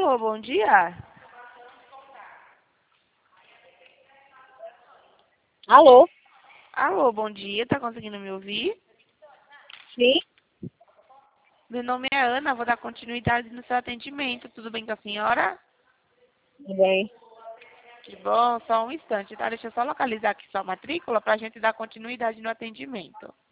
Alô, bom dia. Alô? Alô, bom dia. Tá conseguindo me ouvir? Sim? Meu nome é Ana, vou dar continuidade no seu atendimento. Tudo bem com a senhora? Tudo bem. Que bom, só um instante, tá? Deixa eu só localizar aqui sua matrícula para a gente dar continuidade no atendimento.